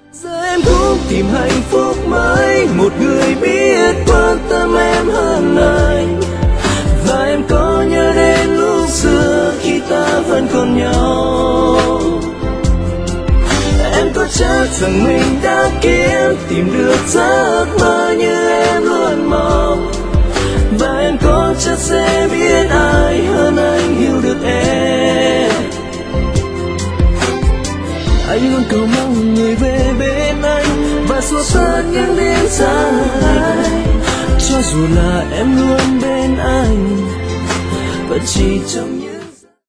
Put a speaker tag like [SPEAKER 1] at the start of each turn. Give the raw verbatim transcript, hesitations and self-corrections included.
[SPEAKER 1] Giờ em cũng tìm hạnh phúc mới, một người biết quan tâm em hơn anh. Và em có nhớ đến lúc xưa khi ta vẫn còn nhau. Em có chắc rằng mình đã kiếm tìm được giấc mơ như em luôn mong. Và em có chắc sẽ biết ai hơn anh hiểu được em. Anh luôn cầu mong người về bên anh và xua tan những đêm dài. Cho dù là em luôn bên anh và chỉ trong